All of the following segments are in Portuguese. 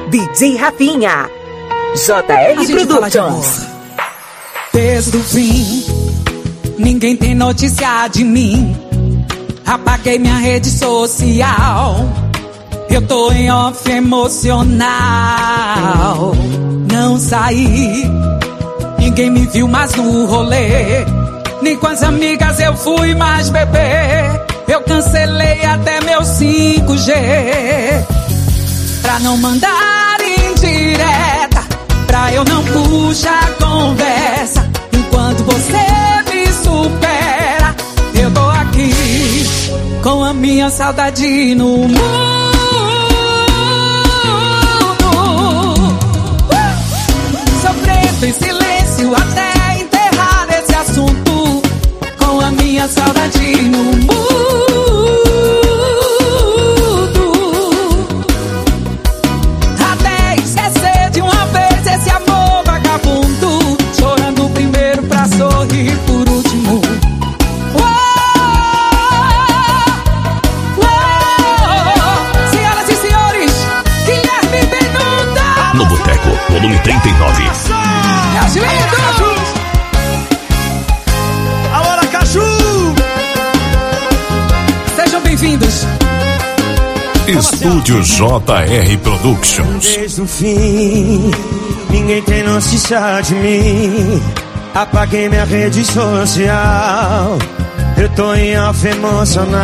DJ Rafinha, JR Productions. Desde o fim, ninguém tem notícia de mim. Apaguei minha rede social, eu tô em off emocional. Não saí, ninguém me viu mais no rolê, nem com as amigas eu fui mais beber. Eu cancelei até meu 5G, pra não mandar indireta, pra eu não puxar conversa. Enquanto você me supera, eu tô aqui com a minha saudade no mundo, sofrendo em silêncio até enterrar esse assunto, com a minha saudade no mundo, até esquecer de uma vez esse amor vagabundo, chorando primeiro pra sorrir por último. No Boteco, volume 39. Alô, Aracaju! Sejam bem-vindos. Estúdio JR Productions. Desde o fim, ninguém tem notícia de mim. Apaguei minha rede social, eu tô em off emocional.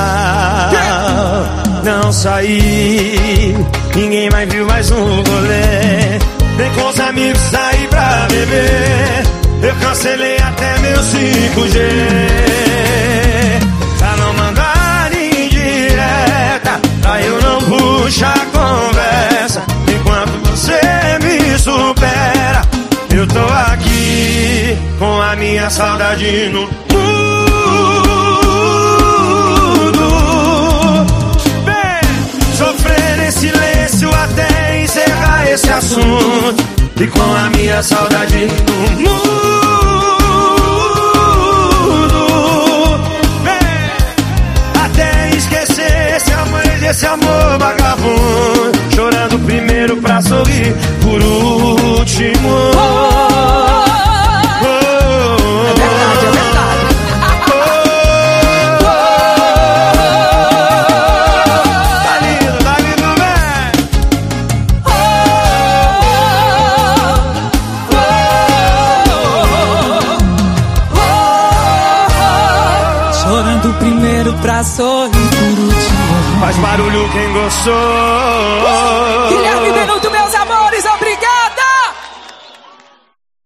Não saí, ninguém mais viu mais um rolê, nem com os amigos saí pra beber. Eu cancelei até meu 5G, pra não mandar indireta, pra eu não puxar conversa. Enquanto você me supera, eu tô aqui com a minha saudade no mundo, sofrendo em silêncio até encerrar esse assunto, e com a minha saudade no mundo, até esquecer esse amor vagabundo, chorando primeiro pra sorrir por último. Chorando primeiro pra sorrir por último. Faz barulho quem gostou.